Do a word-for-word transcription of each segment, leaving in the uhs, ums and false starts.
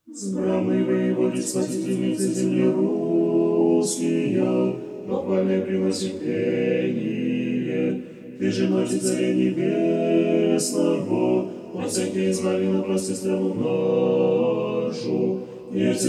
Здравный воеводец, спасительницы земли русские, похвальное приносим пение. Ты же носит царя небесного, от всяких избавила прости страну нашу, не все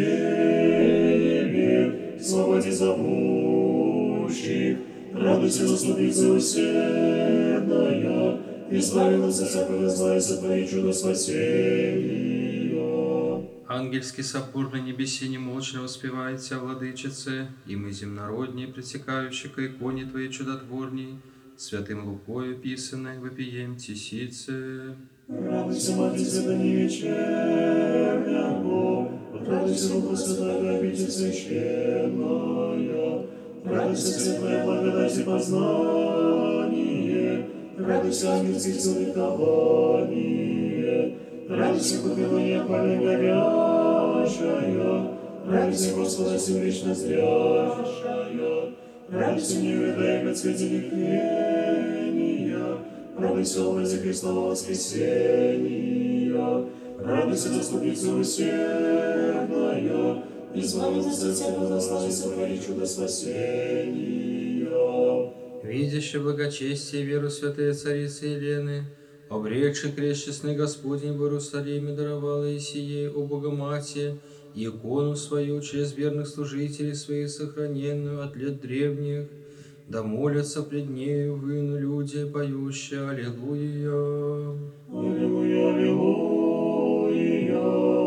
скорбели, свободе зовущих. Радуйся, заступница усердная, избавила от всякого зла и сотвори чудо спасения. Ангельский собор на небесе немолчно воспевает Тя, Владычице, и мы, земнородние, пресекающие к иконе Твоей чудотворней, святым Лукою писанной, вопием Тисице. Радуйся, Матерь Света невечерняго, радуйся, Духа Святого, обитель священная, радуйся, светлая благодать и познание, радуйся, ангельских сил ликование, радуйся, помилование память горящая, радуйся, Господа, сил вечно зрящая, радуйся, не увидая от свете тления, радуйся, образе Христова воскресения, радуйся, заступница усердная, избавился от всякого зла и сотвори чудо спасения. Видящий благочестие и веру святые царицы Елены, обрекший крест честный Господень в Иерусалиме, даровала и сие, о Богоматери, и икону свою через верных служителей своих, сохраненную от лет древних, да молятся пред нею выну люди, поющие Аллилуйя. Аллилуйя, аллилуйя,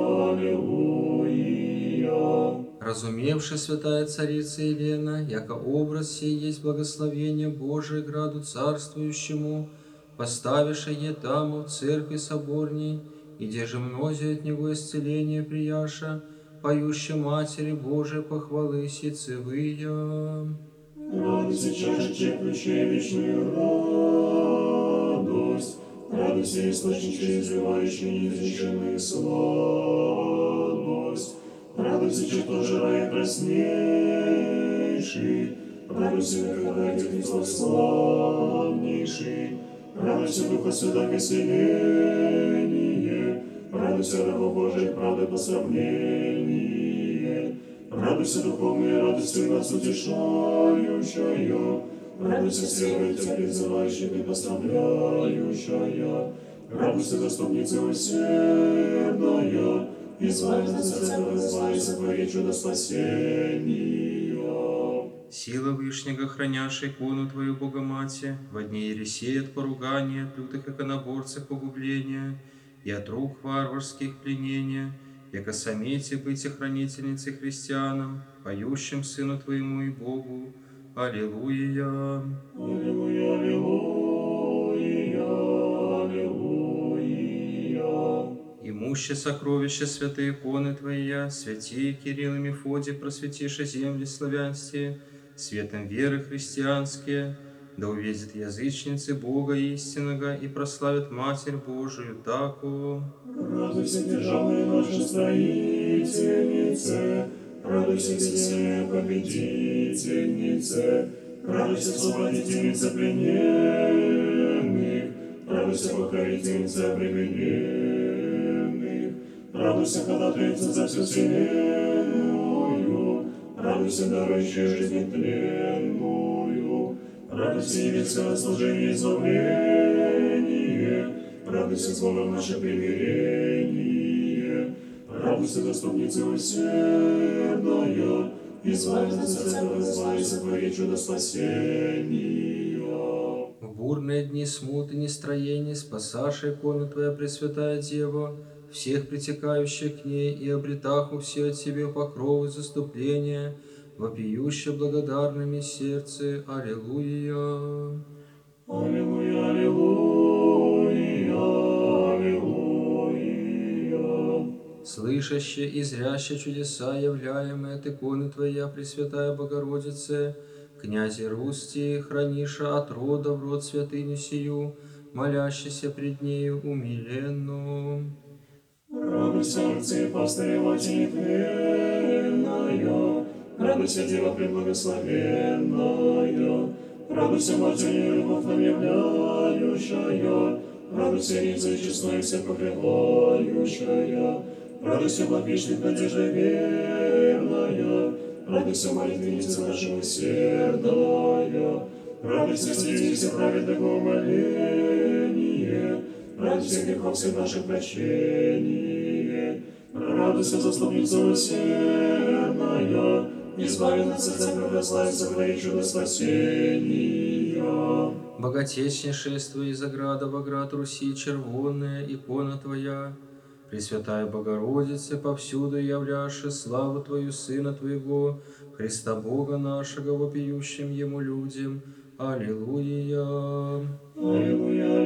аллилуйя. Разумевши, святая царица Елена, яко образ сей есть благословение Божие граду царствующему, поставивши е таму в церкви соборней, и где же мнози от него исцеление прияша, поюще Матери Божией похвалы сицевыя. Радуйся, чаша черпающая вечную радость, радуйся, источник, изливающий неизреченную сладость, радуйся, чертоже рая краснейший, радуйся, верховный Христос славнейший, радуйся, Духа Святаго селение, радуйся, раба Божия, правды посрамление, радуйся, духовная радостью нас утешающая, радуйся, сердце призывающая и поставляющая, радуйся, заступница усердная, избави нас от всякого зла и сотвори чудо спасения. Сила Вышнего, храняшей икону Твою, Богоматерь, во дне ересей от поругания, от лютых иконоборцев погубления и от рук варварских пленения, яко самете быть хранительницей христианам, поющим Сыну Твоему и Богу. Аллилуйя. Аллилуйя, аллилуйя, аллилуйя. Имуще сокровище святые иконы Твоя, святей Кирилл и Мефодий, просветиши земли славянские, светом веры христианские, да увидят язычницы Бога истинного и прославят Матерь Божию таку. Радуйся, державная наша строительнице, радуйся, всесильная победительнице, радуйся, освободительница плененных, радуйся, покорительница обремененных, радуйся, ходатайца за всю вселенную, радуйся, дарующая жизнь тленную, радуйся, невестка служение избавление, радуйся, с Богом наше примирение, радуйся, заступница усердная, избави нас от всякого зла и сотвори чудо спасения. В бурные дни смуты нестроения спасаша икону Твоя, Пресвятая Дева, всех притекающих к ней и обретаху все от Тебе покровы заступления, вопиюще благодарными сердце. Аллилуйя. Аллилуйя, аллилуйя, аллилуйя. Слышаще и зряще чудеса, являемые от иконы Твоя, Пресвятая Богородице, князе Русти, храниша от рода в род святыню сию, молящийся пред нею умиленну. Радуйся, рыцарь, пастырь, матери тленная, радуйся, Дева преблагословенная, радуйся, Матерь, любовь нам являющая, радуйся, рыцарь, честная, всех покрывающая, Радуйся, благвещник, надежда верная, радуйся, молитвенница нашего усердная, радуйся, святителься праведного моления, радуйся, грехов всех наших прощения, радуйся, заступница усердная, избави нас от всякого зла и сотвори чудо спасения. Богатейшее Твоей заграда, Боград Руси, червонная икона Твоя, Пресвятая Богородице, повсюду являше славу Твою Сына Твоего, Христа Бога нашего, вопиющим Ему людям. Аллилуйя. Аллилуйя,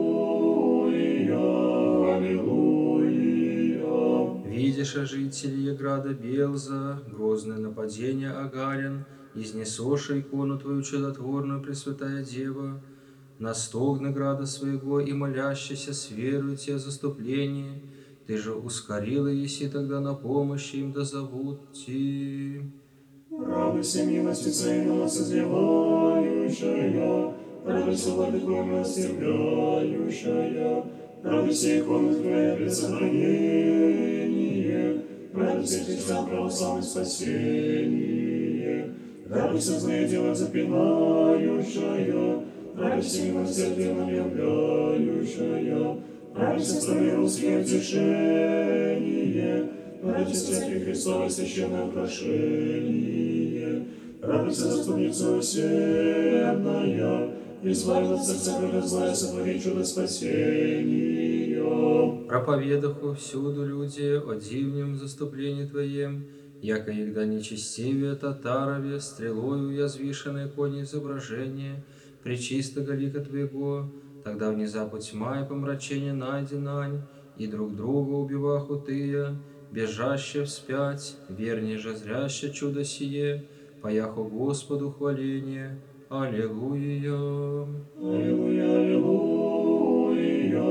аллилуйя, аллилуйя. Видишь, жители града Белза, грозное нападение агарян, изнесоша икону Твою чудотворную, Пресвятая Дева, на стогны града своего и молящийся с верою Те заступление, Ты же ускорила еси тогда на помощь им, да зовут Ти. Радуйся, милостица и нас изливающая, радуйся, владыко милостивляющая, радуйся, икона Твоя пред сохранение, радуйся, христиан православное спасение, радуйся, злые дела запинающая, радуйся, милосердием являющая, радуйся, страны русские утешение, радуйся, Церкви Христовой священное украшение, радуйся, заступница усердная, избави нас от всякого зла и сотвори чудо спасения. Проповедаху всюду люди о дивнем заступлении Твоем, яко егда нечестивее татарове, стрелою язвишенной кони изображение, пречистого лика Твоего, тогда внезапу тьма и помрачение найденань, и друг друга убиваху Тыя, бежаще вспять, вернее же зряще чудо сие, паяху Господу хваление. Аллилуйя. Аллилуйя, аллилуйя,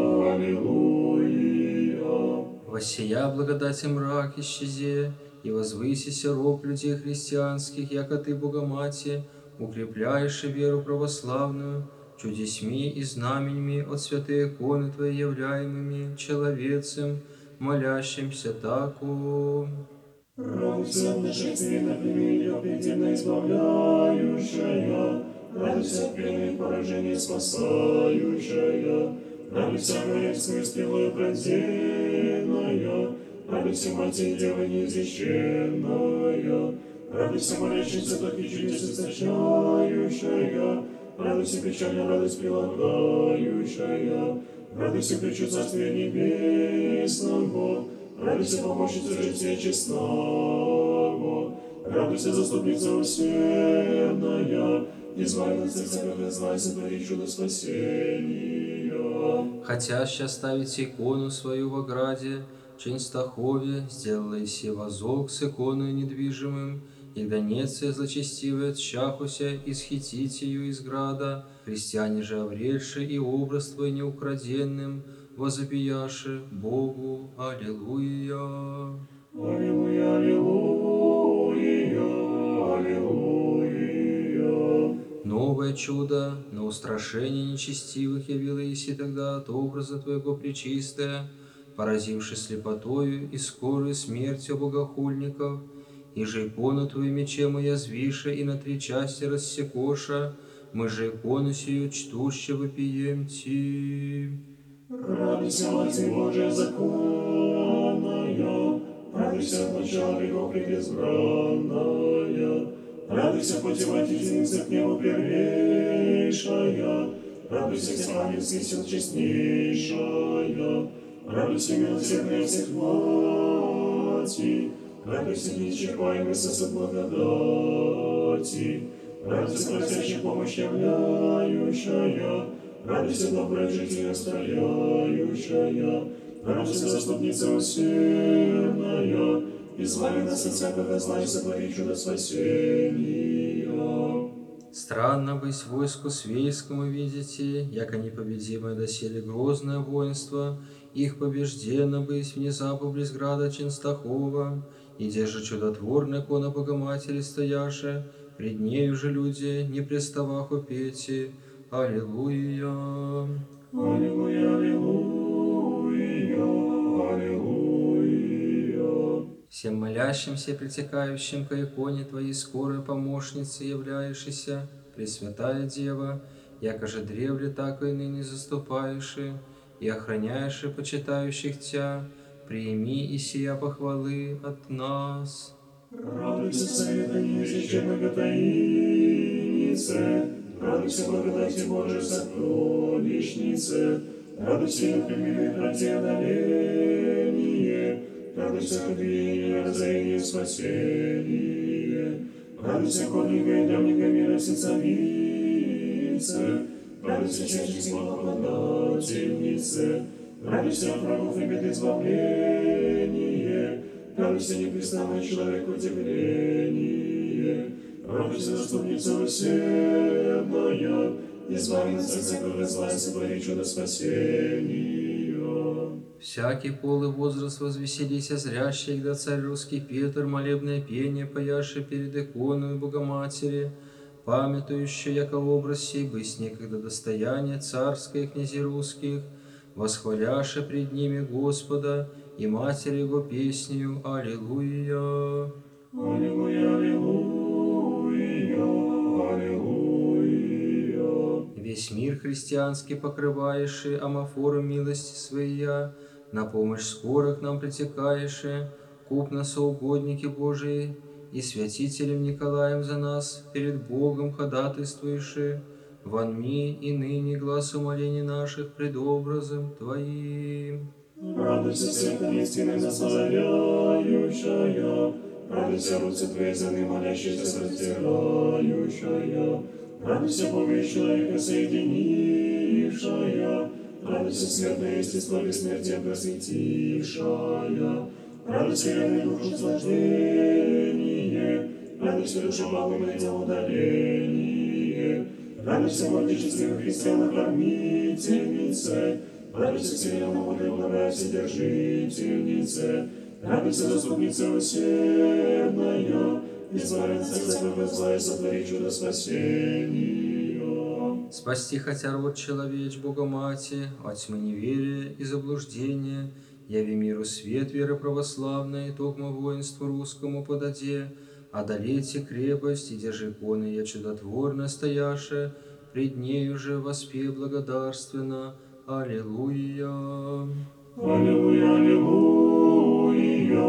аллилуйя. Воссия благодати мрак исчезе, и возвысися рог людей христианских, яко Ты, Богомати, укрепляешь веру православную, чудесьми и знаменьми от святой иконы Твоей являемыми человецем, молящимся таку. Радуйся, нашествие племени, предельно избавляющая, радуйся, пленных поражение спасающая, радуйся, горецкую стрелою пронзенная, радуйся, Матерь Дева неизвещенная, радуйся, молящимся Тохи чудес источающая, радуйся, печальная радость прилагающая, радуйся, ключу Царствия Небесного, радуйся, помощница жития честного, радуйся, заступница усердная, избави нас от всякого зла и сотвори чудо спасения. Хотящий оставить икону свою в ограде, Ченстахове, сделала и се возок с иконой недвижимым, и гонеция злочестивая тщахуся исхитить ее из града, христиане же обретши и образ Твой неукраденным, возопияши Богу. Аллилуйя. Аллилуйя, аллилуйя, аллилуйя. Новое чудо на устрашение нечестивых явила еси тогда от образа Твоего пречистая, поразивши слепотою и скорую смертью богохульников, и же икону Твою мечем уязвиша и на три части рассекоша, мы же икону сию чтуще вопием Ти. Радуйся, Матерь Божия законная, радуйся от начала веков предизбранная, радуйся, путеводительница к небу первейшая, радуйся, всех ангельских сил честнейшая, радуйся, милосердная всех мати, радуйся, неисчерпаемый сосуд благодати, радуйся, просящая помощь являющая, радуйся, добрая житель оставляющая, радуйся, заступница усердная, избави нас от всякого зла и сотвори чудо спасения. Странно быть войску свейскому видите, яко непобедимое доселе грозное воинство, их побежденно быть внезапу близ града Ченстахова, и где же чудотворная икона Богоматери стояше, пред нею же люди не приставаху пети. Аллилуйя. Аллилуйя, аллилуйя, аллилуйя. Всем молящимся и притекающим к иконе Твоей скорой помощницы являешься, Пресвятая Дева, яко же древле, так и ныне заступаешь и охраняешь и почитающих Тя, прими и сия похвалы от нас. Радуйся, совета незрече многотаиннице, радуйся, благодати Божией сокровищнице, радуйся, непримиренной правде одоление, радуйся, обвинение, разорение, спасение, радуйся, конника и давника мира сецовице, радуйся, чаще благоподательнице, радуйся, от врагов и бед избавление, радуйся, непрестанное человеку удивление, радуйся, заступница усердная, избави нас от всякого зла и сотвори чудо спасения. Всякий пол и возраст возвеселися, зрящий, когда царь русский Петр, молебное пение паяши перед иконой Богоматери, памятующий, яко образ сей бысть некогда достояние царское князей русских, восхваляши пред ними Господа и Матери Его песнею Аллилуйя. Аллилуйя, аллилуйя, аллилуйя. Весь мир христианский покрываешь, амафором милости своя, на помощь скоро к нам притекаешь, купно соугодники Божии, и святителем Николаем за нас перед Богом ходатайствуешь, вонми и ныне глаз умолений наших пред образом Твоим. Радуйся, света истины нас озаряющая, радуйся, руцы Твои заны молящиеся простирающая, радуйся, Бога и человека соединившая, радуйся, смертное естество бессмертия просветившая, радуйся, верный душу наслаждение, радуйся, душа Богом и удаление, радуйся, владычестве христиана кормительнице, радуйся, вселенному благая вседержительнице, радуйся, заступница усердная, избави нас от всякого зла и сотвори чудо спасения. Спасти хотя род человеч, Богомати, от тьмы неверия и заблуждения, яви миру свет веры православной, токмо воинству русскому подаде, одолейте крепость и держи иконы, я чудотворно стояше, пред нею же воспе благодарственно. Аллилуйя. Аллилуйя, аллилуйя,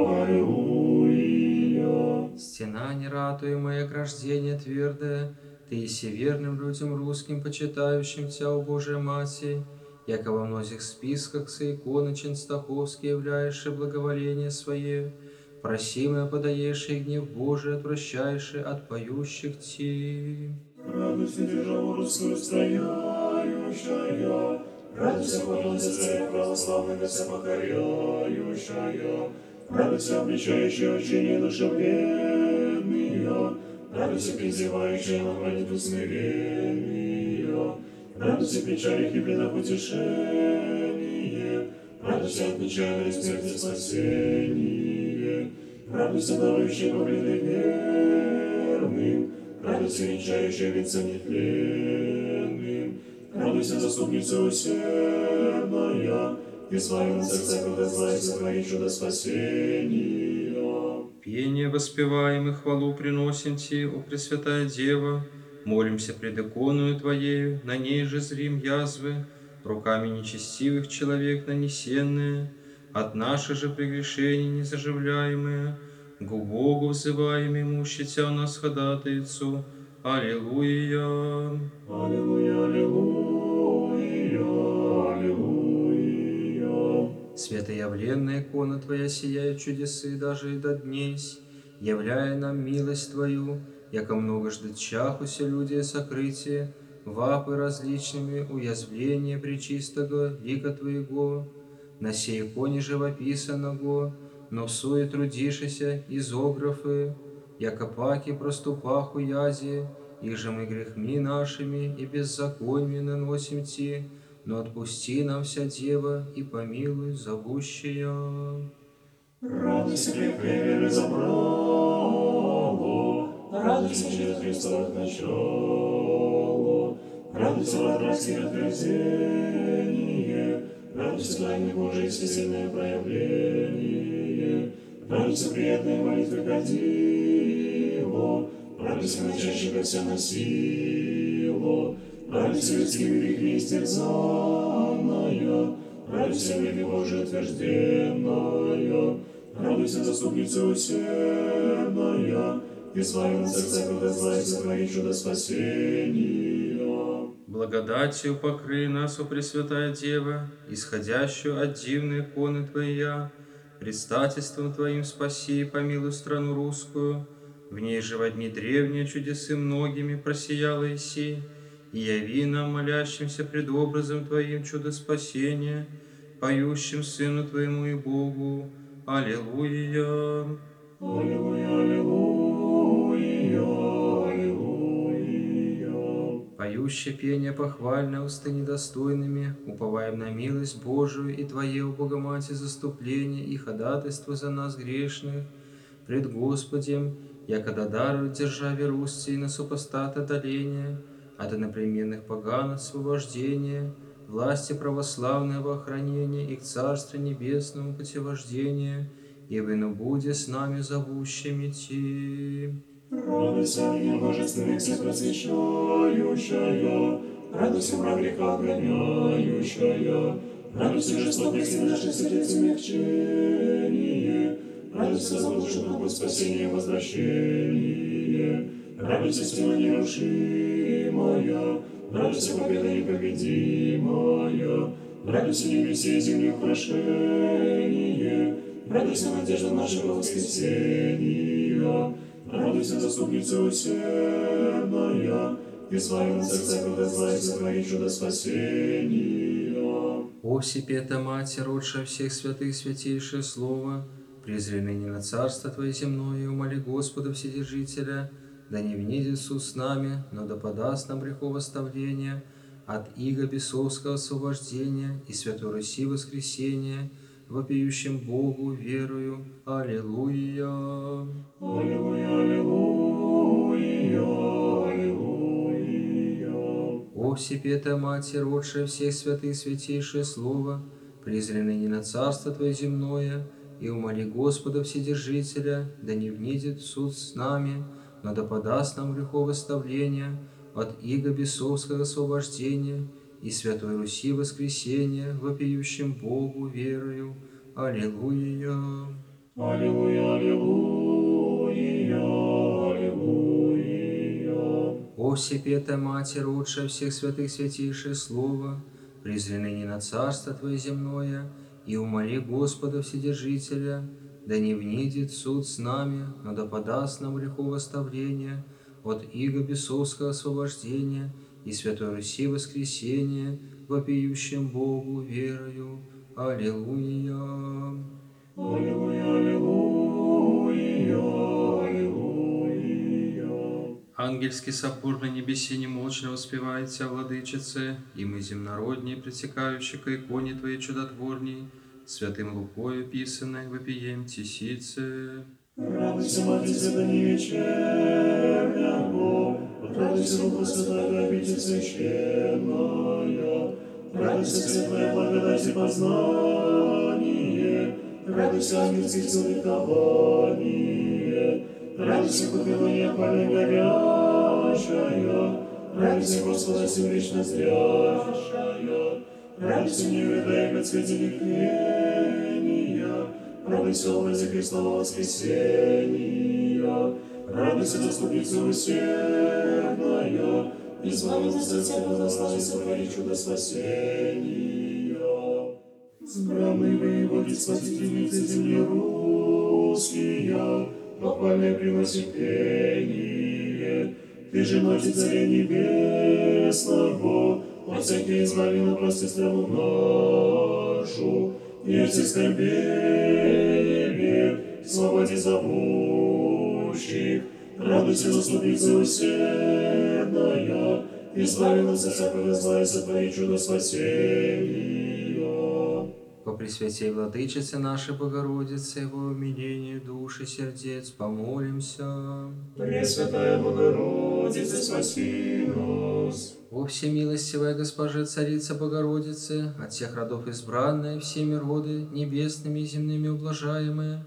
аллилуйя. Стена нератуемая, ограждение твердое, Ты и верным людям русским, почитающим Тя, о Божия Матерь, яко во многих списках со иконы Ченстаховские являешь благоволение свое, просимое подаешь и гнев Божий отвращаешь от поющих Ти. Радуйся, державу русскую стояющая, радуйся, поклонница царя православного всепокоряющая, радуйся, обличающая учение душевленные, радуйся, призывающая на молитву смиренные, радуйся, печали и бедах утешение, радуйся, от печали смерти спасение, радуйся, дарующий победы верным, радуйся, венчающая лица нетленным, радуйся, заступница усердная, избави нас от всякого зла и сотвори чудо спасения. Пение воспеваем и хвалу приносим Ти, о Пресвятая Дева, молимся пред иконою Твоею, на ней же зрим язвы, руками нечестивых человек нанесенные, от наших же прегрешений незаживляемые, к Богу взываем, имущий Тя у нас ходатайцу. Аллилуйя. Аллилуйя, аллилуйя, аллилуйя. Светоявленная икона Твоя сияет чудесы даже и до днесь, являя нам милость Твою, яко много ждет чахуся люди сокрытие, вапы различными уязвления пречистого лика Твоего, на сей иконе живописаного, но в суе трудишися изографы, яко паки проступаху язи, их же мы грехми нашими и беззакониями наносим Ти, но отпусти нам, вся Дева, и помилуй зовущая. Радуйся, крепкая веры забрало, радуйся, через Христовых начало, радуйся, вратарские отверзение, радуйся, тайны Божьей всесильное проявление, радуйся, Радуйся, приятная молитва кадило, радуйся, начальщика вся на силу, радуйся, людскими грехами истерзанная, радуйся, время Божие утвержденная, радуйся, заступница усердная, и славен сердца, когда злая сотвори чудо спасения. Благодатью покрый нас, о Пресвятая Дева, исходящую от дивной иконы Твоя, предстательством Твоим спаси и помилуй страну русскую, в ней же во дни древние чудесы многими просияла Иси, и яви нам, молящимся пред образом Твоим чудо спасения, поющим Сыну Твоему и Богу. Аллилуйя! Аллилуйя, аллилуйя, аллилуйя. Поющее пение похвальное усты недостойными, уповаем на милость Божию и Твое, о Богоматерь, заступление и ходатайство за нас грешных пред Господем, якогда дарует державе Руси на супостат одоления, от иноплеменных поган освобождение, власти православного охранения и к Царству Небесному путевождение, и вы буде с нами зовущими идти. Радуйся, мне божественных всех просвещающая, радуйся, мрак греха отгоняющая, радуйся, жестокости наших сердец умягчение, радуйся, заблудших на путь спасения и возвращение, радуйся, стена нерушимая, радуйся, победа непобедимая, радуйся, небеси и земли украшение, радуйся, надежда нашего воскресения, радуйся, заступница усердная, и славен сердца, когда злая сотвори чудо спасения. О Всепета Матерь, родшая всех святых, святейшее Слово, презри ныне на Царство Твое земное, и умоли Господа Вседержителя, да не внидит суд с нами, но да подаст нам греховоставление от иго бесовского освобождения и Святой Руси воскресения, вопиющим Богу верою. Аллилуйя! Аллилуйя, аллилуйя, аллилуйя. О Всепета Матерь, родшая всех святых, святейшее Слово, презри ныне на Царство Твое земное, и умоли Господа Вседержителя, да не внидит суд с нами, но да подаст нам греховоставление от иго бесовского освобождения и Святой Руси воскресения, вопиющим Богу верою. Аллилуйя! Аллилуйя, аллилуйя, аллилуйя. О Всепета Матерь, родшая всех святых, святейшее Слово, презри ныне на Царство Твое земное, и умоли Господа Вседержителя, да не внидит суд с нами, но да подаст нам греховоставление от иго бесовского освобождения и Святой Руси воскресения, вопиющим Богу верою. Аллилуйя! Аллилуйя, аллилуйя, аллилуйя. Ангельский собор на небеси немолчно воспевает Тя, Владычице, и мы, земнородние, притекающие к иконе Твоей чудотворней, святым Лукою писанной, вопием Тисице. Радуйся, Матерь Свята невечерняго, радуйся, Духа Святая, обитель священная, радуйся, светлая благодать и познание, радуйся, ангельских сил ликование, радуйся, покровение пальня горящая, радуйся, Господа, сил вечно зрящая, радуйся, не увидая от свете тления, радуйся, образе Христова воскресения, радуйся, заступница усердная, и славен сердца, когда славе сотвори чудо спасения. Сбранный воеводе спасительницы земли русские, похвальное приносит пение, ты же Мать Царя Небесного, от всяких избавлена прости страну нашу, и все скорбели, свободе зовущих, радуйся, заступница усердная, избави нас от всякого зла и сотвори чудо спасения. По Пресвятей Владычице нашей Богородице, во умилении душ и сердец помолимся. Пресвятая Богородица, спаси нас. О всемилостивая Госпожа Царица Богородице, от всех родов избранная, всеми роды небесными и земными ублажаемые,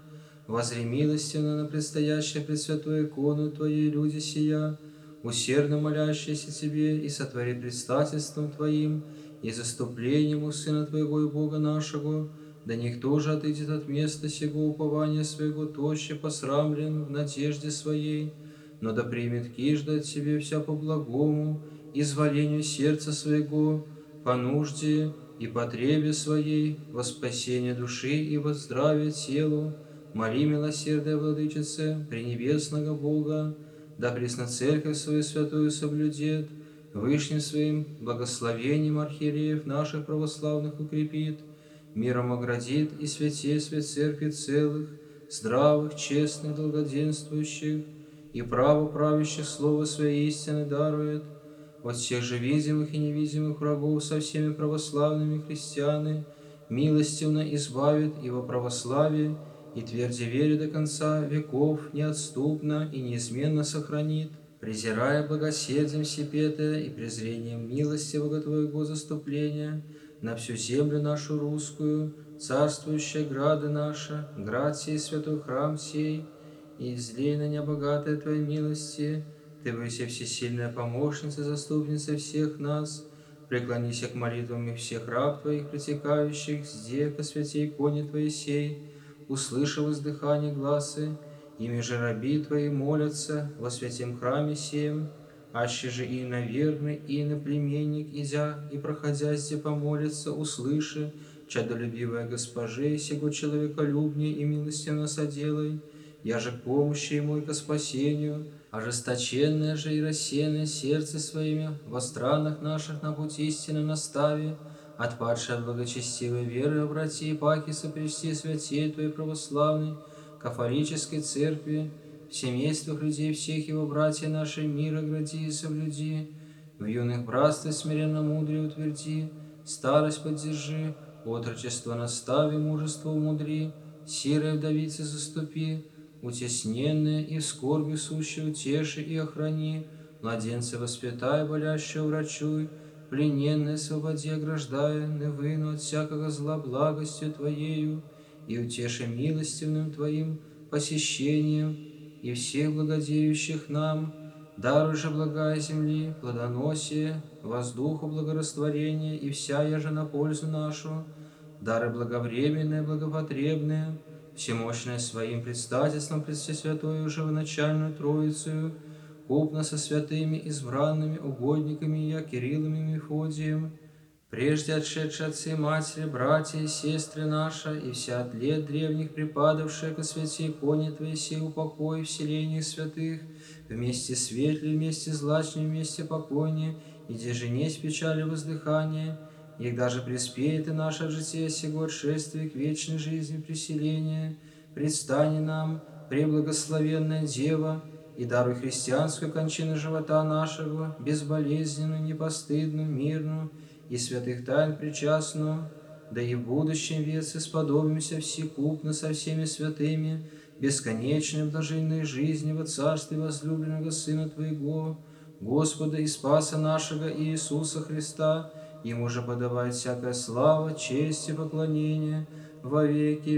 Возри милостивно на предстоящее пресвятую икону Твоей люди сия, усердно молящиеся Тебе, и сотвори предстательством Твоим и заступлением у Сына Твоего и Бога нашего, да никто же отойдет от места сего упования своего, тоще посрамлен в надежде своей, но да примет кижда от Тебе вся по благому, изволению сердца своего, по нужде и потребе своей, во спасение души и во здравие телу. Моли, милосердная Владычице, пренебесного Бога, да пресно Церковь свою святую соблюдет, Вышним своим благословением архиереев наших православных укрепит, миром оградит и святей свет Церкви целых, здравых, честных, долгоденствующих, и право правящих слово Своей истины дарует, от всех же видимых и невидимых врагов со всеми православными христианы, милостивно избавит и во православии, и тверди вере до конца веков неотступно и неизменно сохранит, презирая благоседием сепетая и презрением милостивого Твоего заступления на всю землю нашу русскую, царствующая грады наша, град сей, святой храм сей, и излей на небогатые Твоей милости, Ты выси всесильная помощница, заступница всех нас, преклонись к молитвам и всех раб Твоих, притекающих, сде ко святей иконе Твоей сей, услышав воздыхание гласы, ими же раби Твои молятся во святем храме сем, аще же и наверный, и иноплеменник, идя и проходя сде помолится, услыши, чадолюбивая госпоже, сего человеколюбнее и милостивно соделай, я же к помощи ему и ко спасению, ожесточенное же и рассеянное сердце своими во странах наших на путь истины настави, отпадшей от благочестивой веры обрати, паки сопрести святей Твоей православной, кафолической церкви, в семействах людей всех его братья наши мира гради и соблюди, в юных братстве смиренно мудрее утверди, старость поддержи, отрочество настави, мужество умудри, сирой вдовице заступи, утесненные и в скорби сущие утеши и охрани, младенца воспитай, болящего врачуй, плененные освободи, ограждая, не выну от всякого зла благостью Твоею, и утеши милостивным Твоим посещением и всех благодеющих нам, даруй же благая земли, плодоносие, воздуху благорастворение и вся яже на пользу нашу, дары благовременные, благопотребные, всемощное своим предстательством пред Всесвятою Живоначальную Троицею, купно со святыми избранными угодниками я Кириллом и Мефодием, прежде отшедшие отцы и матери, братья и сестры наша, и вся от лет древних припадавшая ко святей иконе Твоей сей упокой в селениях святых, вместе светлей, вместе злачней, вместе покойнее, и где же несть печали воздыхания, и даже приспеет и наше житие сего отшествия к вечной жизни преселения, предстани нам, преблагословенная Дева, и даруй христианскую кончину живота нашего, безболезненную, непостыдную, мирную, и святых тайн причастную, да и в будущем веце сподобимся всекупно со всеми святыми, бесконечной блаженной жизни во царстве возлюбленного Сына Твоего, Господа и Спаса нашего Иисуса Христа, Ему же подавает всякая слава, честь и поклонение во веки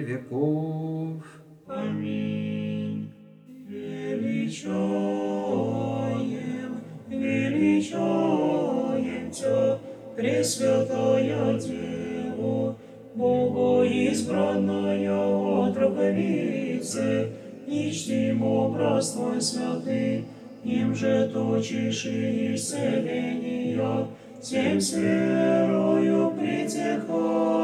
веков. Аминь. Величаем, величаем Тя, Пресвятая Дева, Богоизбранная отроковице, и чтим образ Твой святый, им же точишь и исцеления, всем с верою притекай.